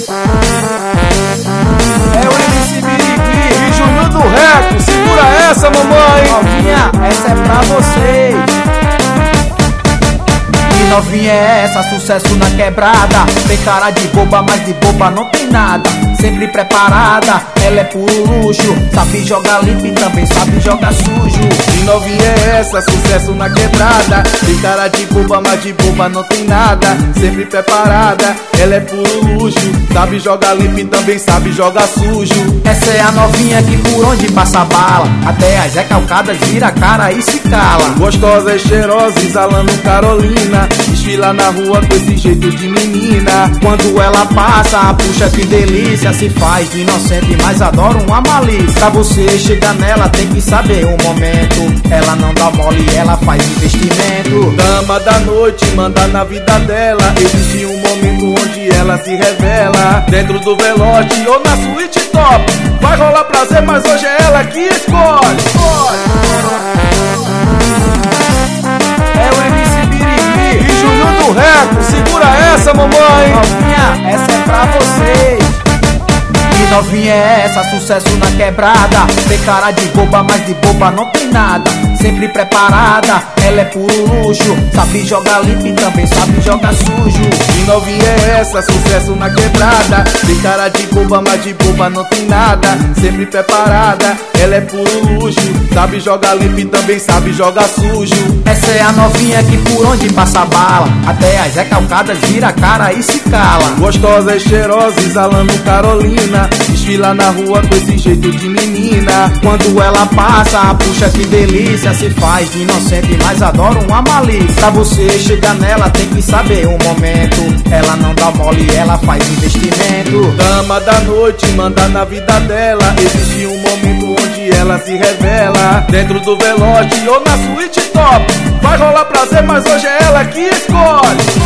É o MC Birigui e Júnior do Reco. Segura essa, mamãe. Novinha, essa é pra vocês. Que novinha é essa, sucesso na quebrada. Tem cara de boba, mas de boba não tem nada. Sempre preparada, ela é puro luxo. Sabe jogar limpo e também sabe jogar sujo. Que novinha é essa, sucesso na quebrada. Tem cara de boba, mas de boba não tem nada. Sempre preparada, ela é puro luxo. Sabe jogar limpo e também sabe jogar sujo. Essa é a novinha que por onde passa bala, até as recalcadas vira a cara e se cala. Gostosa e cheirosa, exalando Carolina. Desfila na rua com esse jeito de menina. Quando ela passa, puxa que delícia. Se faz de inocente, mas adora uma malícia. Pra você chegar nela tem que saber o momento. Ela não dá mole, ela faz investimento. Dama da noite, manda na vida dela. Existe um momento onde ela se revela. Dentro do velote ou na suíte top. Vai rolar prazer, mas hoje é ela que escolhe. É o MC Birigui e Júnior do Reco. Segura essa, mamãe. Novinha, essa é pra vocês. Que novinha é essa, sucesso na quebrada. Tem cara de boba, mas de boba não tem nada. Sempre preparada, ela é puro luxo. Sabe jogar limpo e também sabe jogar sujo. Que novinha é essa, sucesso na quebrada. Tem cara de boba, mas de boba não tem nada. Sempre preparada, ela é puro luxo. Sabe jogar limpo e também sabe jogar sujo. Essa é a novinha que por onde passa bala, até as recalcadas vira a cara e se cala. Gostosa e cheirosa, exalando Carolina. Desfila na rua com esse jeito de menina. Quando ela passa, puxa que delícia. Se faz de inocente, mas adora uma malícia. Pra você chegar nela tem que saber o momento. Ela não dá mole, ela faz investimento. Dama da noite, manda na vida dela. Existe um momento onde ela se revela. Dentro do velote ou na suíte top. Vai rolar prazer, mas hoje é ela que escolhe.